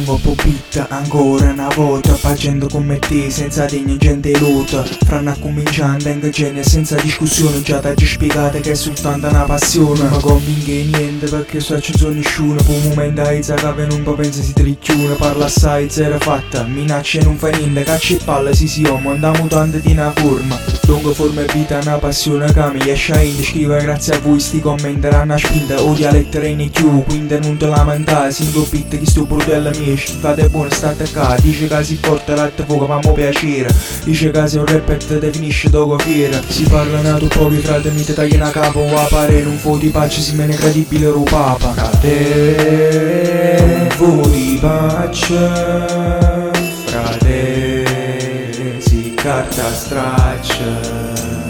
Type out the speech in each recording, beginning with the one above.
un po' beat ancora una volta, facendo come te senza degna gente lotta. Franno a cominciando in genere senza discussione, già t'ho spiegato che è soltanto una passione. Ma convinche niente perché sto c'è nessuno, per un momento hai che non po' pensa si tricchiuna. Parla assai, zero fatta, minaccia e non fa niente, caccia e palla, sì uomo, andiamo tanto di una forma. Lunga forma e vita, una passione che mi esce in scrive grazie a voi sti commenteranno a spinta, odia lettere in più, quindi non te lamentare, singo beat che sto brutella mia, fate buono state qua, dice che si porta l'altra fuoco ma mo piacere, dice che se un rapper te definisce dopo fiera, si parla nato pochi frate mi te tagli una capo o a pare, non fu di pace si mene credibile ro papa, frate, non fu di pace, frate, si carta straccia.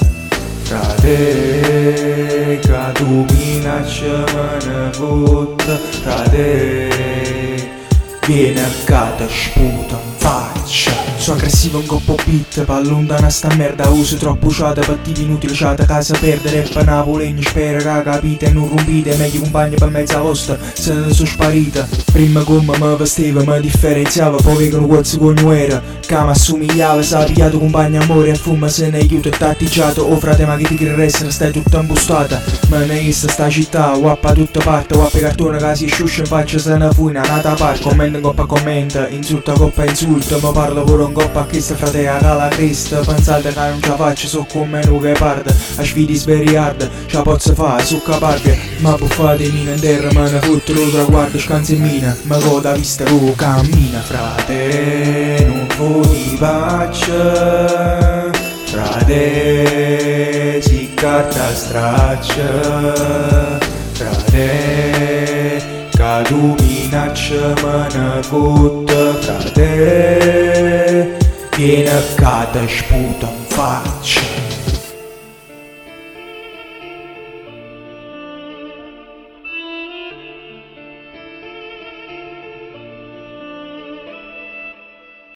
Frate, che tu minaccia me ne fotta, frate, vieni a cata sputa in faccia. Sono aggressivo un coppo beat, pa' allontana sta merda, uso troppo usata, partiti inutili, usata, casa perdere, e pa' Napolegno, spero che capite e non rompite, meglio compagni per mezza vostra, se ne sono sparita. Prima come mi vestiva, mi differenziava, poi vengono quazzo cogno era, che mi assomigliava, s'ha pigliato compagno amore e fuma se ne aiuta e tattigiato, oh frate ma che ti resta, stai tutta imbustata, me ne sta sta città, wappa tutta parte, wappa cartone che si sciuscia in faccia se ne fu in nata parte, commenta coppa commenta, insulta coppa insulta, ma parla pure un coppa che sta frate a cala cresta, pensate che non ce la faccio, so come meno che parte, a sfidi sveriarda, ce la posso fare, su caparbia, ma buffate mina in terra, me ne fotto lo traguardo, scansa in mina, ma coda vista lo cammina, frate, non foti faccia, frate, si carta straccia, frate, che tu minaccia me ne fotta, frate, vieni a cata sputa in faccia.